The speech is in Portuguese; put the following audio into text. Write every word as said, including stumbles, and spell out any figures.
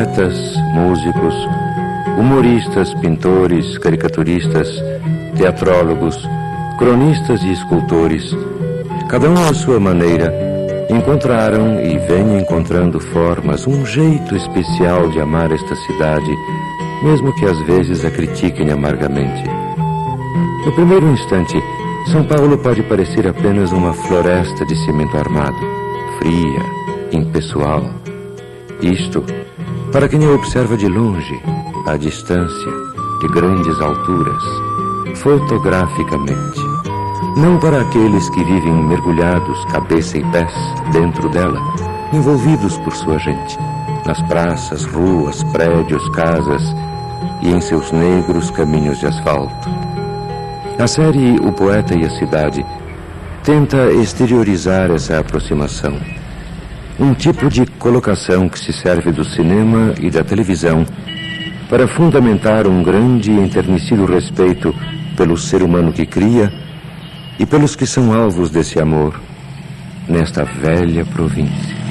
Poetas, músicos, humoristas, pintores, caricaturistas, teatrólogos, cronistas e escultores, cada um à sua maneira, encontraram e vêm encontrando formas, um jeito especial de amar esta cidade, mesmo que às vezes a critiquem amargamente. No primeiro instante, São Paulo pode parecer apenas uma floresta de cimento armado, fria, impessoal. Isto, para quem a observa de longe, à distância, de grandes alturas, fotograficamente. Não para aqueles que vivem mergulhados, cabeça e pés, dentro dela, envolvidos por sua gente, nas praças, ruas, prédios, casas e em seus negros caminhos de asfalto. A série O Poeta e a Cidade tenta exteriorizar essa aproximação. Um tipo de colocação que se serve do cinema e da televisão para fundamentar um grande e enternecido respeito pelo ser humano que cria e pelos que são alvos desse amor nesta velha província.